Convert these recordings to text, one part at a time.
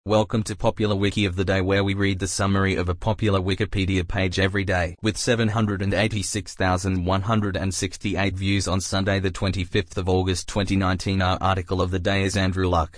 Welcome to Popular Wiki of the Day, where we read the summary of a popular Wikipedia page every day. With 786,168 views on Sunday the 25th of August 2019, our article of the day is Andrew Luck.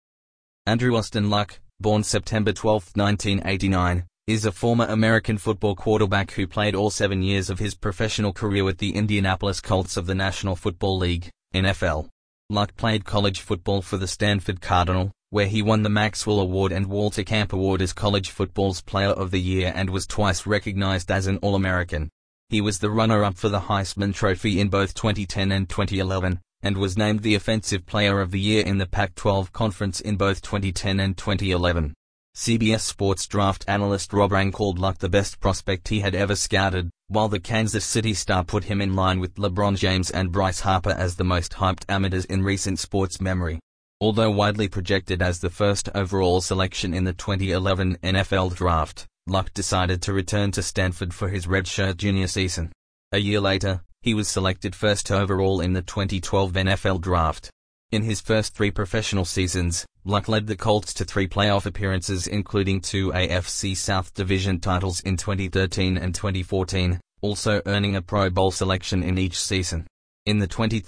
Andrew Austin Luck, born September 12, 1989, is a former American football quarterback who played all 7 years of his professional career with the Indianapolis Colts of the National Football League, NFL. Luck played college football for the Stanford Cardinal, where he won the Maxwell Award and Walter Camp Award as college football's Player of the Year and was twice recognized as an All-American. He was the runner-up for the Heisman Trophy in both 2010 and 2011, and was named the Offensive Player of the Year in the Pac-12 Conference in both 2010 and 2011. CBS Sports draft analyst Rob Rang called Luck the best prospect he had ever scouted, while the Kansas City Star put him in line with LeBron James and Bryce Harper as the most hyped amateurs in recent sports memory. Although widely projected as the first overall selection in the 2011 NFL Draft, Luck decided to return to Stanford for his redshirt junior season. A year later, he was selected first overall in the 2012 NFL Draft. In his first 3 professional seasons, Luck led the Colts to 3 playoff appearances, including 2 AFC South Division titles in 2013 and 2014, also earning a Pro Bowl selection in each season. In the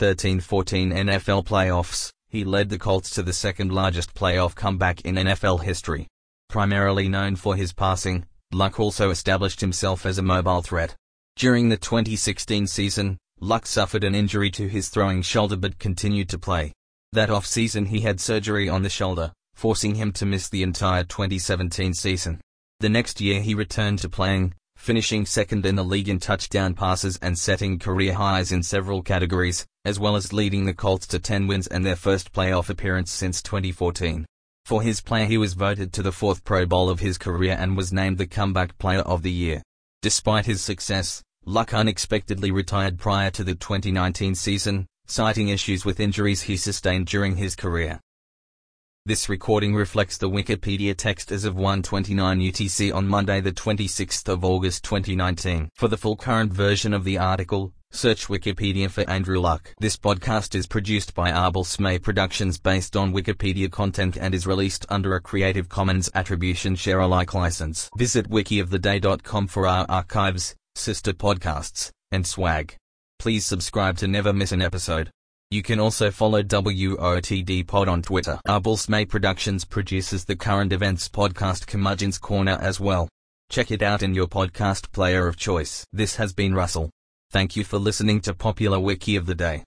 2013-14 NFL playoffs, he led the Colts to the second-largest playoff comeback in NFL history. Primarily known for his passing, Luck also established himself as a mobile threat. During the 2016 season, Luck suffered an injury to his throwing shoulder but continued to play. That off-season he had surgery on the shoulder, forcing him to miss the entire 2017 season. The next year he returned to playing, finishing second in the league in touchdown passes and setting career highs in several categories, as well as leading the Colts to 10 wins and their first playoff appearance since 2014. For his play he was voted to the 4th Pro Bowl of his career and was named the Comeback Player of the Year. Despite his success, Luck unexpectedly retired prior to the 2019 season, citing issues with injuries he sustained during his career. This recording reflects the Wikipedia text as of 1:29 UTC on Monday the 26th of August 2019. For the full current version of the article, search Wikipedia for Andrew Luck. This podcast is produced by Arbel Smay Productions based on Wikipedia content and is released under a Creative Commons Attribution Share Alike license. Visit wikioftheday.com for our archives, sister podcasts, and swag. Please subscribe to never miss an episode. You can also follow WOTD Pod on Twitter. Arbel Smay Productions produces the current events podcast Curmudgeon's Corner as well. Check it out in your podcast player of choice. This has been Russell. Thank you for listening to Popular Wiki of the Day.